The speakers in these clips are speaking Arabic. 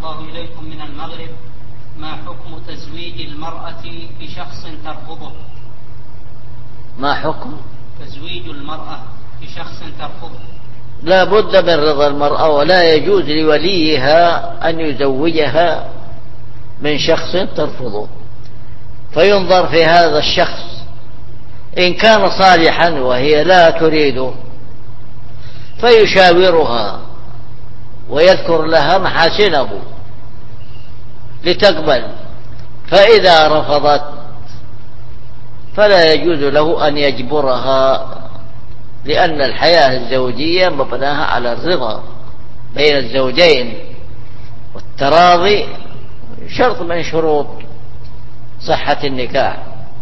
الله إليكم من المغرب، ما حكم تزويج المرأة بشخص ترفضه؟ ما حكم تزويج المرأة بشخص ترفضه؟ لا بد من رضا المرأة، ولا يجوز لوليها أن يزوجها من شخص ترفضه، فينظر في هذا الشخص، إن كان صالحا وهي لا تريده فيشاورها ويذكر لها محاسنه لتقبل، فإذا رفضت فلا يجوز له أن يجبرها، لأن الحياة الزوجية مبناها على الرضا بين الزوجين، والتراضي شرط من شروط صحة النكاح.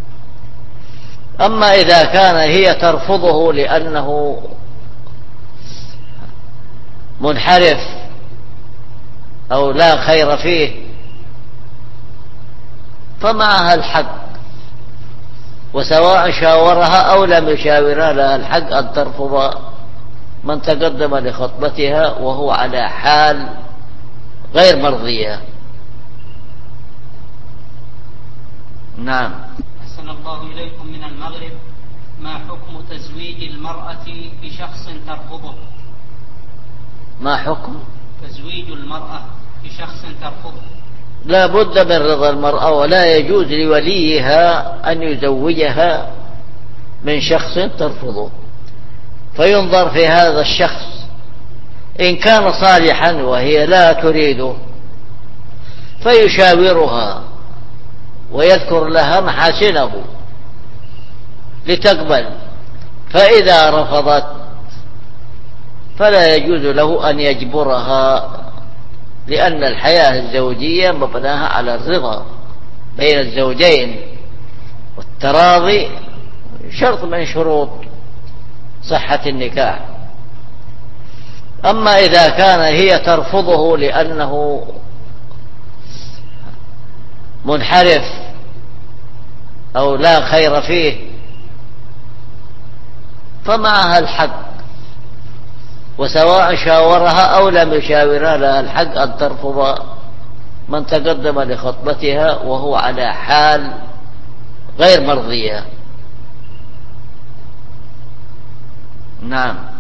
أما إذا كان هي ترفضه لأنه منحرف أو لا خير فيه فمعها الحق، وسواء شاورها أو لم يشاورها لها الحق أن ترفض من تقدم لخطبتها وهو على حال غير مرضية. نعم. أحسن الله إليكم من المغرب، ما حكم تزويج المرأة بشخص ترفضه؟ ما حكم تزويج المرأة بشخص ترفضه؟ لا بد من رضا المرأة، ولا يجوز لوليها أن يزوجها من شخص ترفضه، فينظر في هذا الشخص، إن كان صالحا وهي لا تريده فيشاورها ويذكر لها محاسنه لتقبل، فإذا رفضت فلا يجوز له أن يجبرها، لأن الحياة الزوجية مبناها على الرضا بين الزوجين، والتراضي شرط من شروط صحة النكاح. أما إذا كان هي ترفضه لأنه منحرف أو لا خير فيه فمعها الحق، وسواء شاورها أو لم يشاورها لها الحق أن ترفض من تقدم لخطبتها وهو على حال غير مرضية. نعم.